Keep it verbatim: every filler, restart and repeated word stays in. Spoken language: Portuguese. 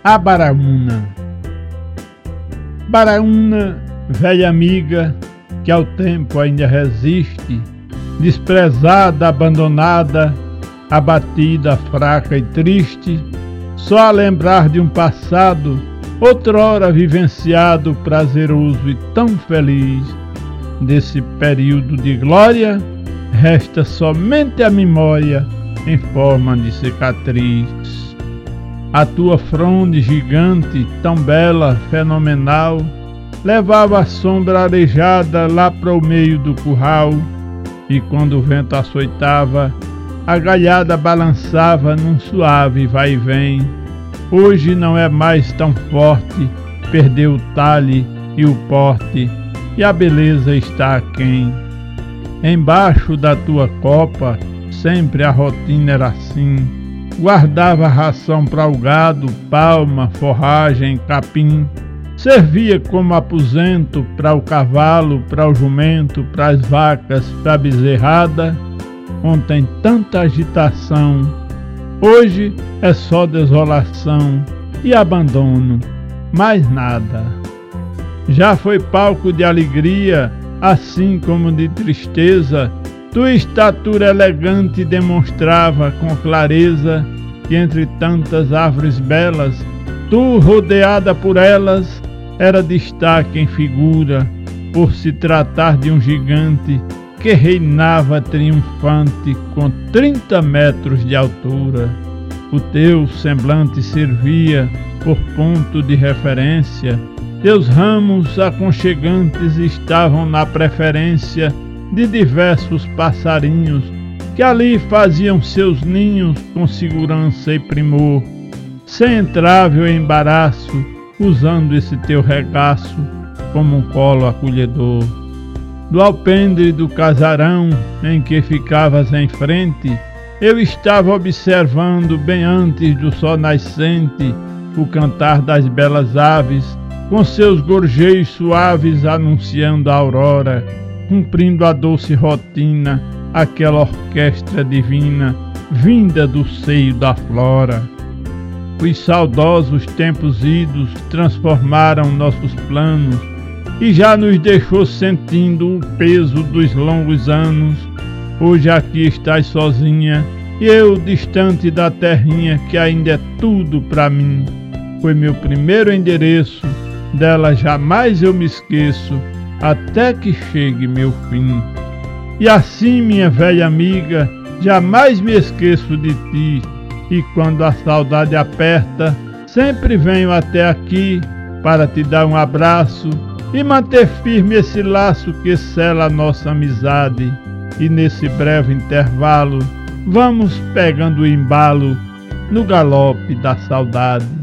A Baraúna. Baraúna, velha amiga, que ao tempo ainda resiste, desprezada, abandonada, abatida, fraca e triste, só a lembrar de um passado, outrora vivenciado, prazeroso e tão feliz. Desse período de glória, resta somente a memória em forma de cicatriz. A tua fronde gigante, tão bela, fenomenal, levava a sombra arejada lá para o meio do curral, e quando o vento açoitava, a galhada balançava num suave vai e vem. Hoje não é mais tão forte, perdeu o talhe e o porte, e a beleza está aquém. Embaixo da tua copa, sempre a rotina era assim. Guardava ração para o gado, palma, forragem, capim. Servia como aposento para o cavalo, para o jumento, para as vacas, para a bezerrada. Ontem tanta agitação, hoje é só desolação e abandono, mais nada. Já foi palco de alegria, assim como de tristeza. Tua estatura elegante demonstrava com clareza que entre tantas árvores belas, tu, rodeada por elas, era destaque em figura, por se tratar de um gigante que reinava triunfante com trinta metros de altura. O teu semblante servia por ponto de referência, teus ramos aconchegantes estavam na preferência de diversos passarinhos que ali faziam seus ninhos com segurança e primor, sem entrave ou embaraço, usando esse teu regaço como um colo acolhedor. Do alpendre do casarão em que ficavas em frente, eu estava observando bem antes do sol nascente o cantar das belas aves, com seus gorjeios suaves anunciando a aurora, cumprindo a doce rotina, aquela orquestra divina, vinda do seio da flora. Os saudosos tempos idos transformaram nossos planos, e já nos deixou sentindo o peso dos longos anos. Hoje aqui estás sozinha, e eu distante da terrinha que ainda é tudo pra mim. Foi meu primeiro endereço, dela jamais eu me esqueço, até que chegue meu fim. E assim, minha velha amiga, jamais me esqueço de ti, e quando a saudade aperta, sempre venho até aqui para te dar um abraço e manter firme esse laço que sela a nossa amizade. E nesse breve intervalo, vamos pegando o embalo no galope da saudade.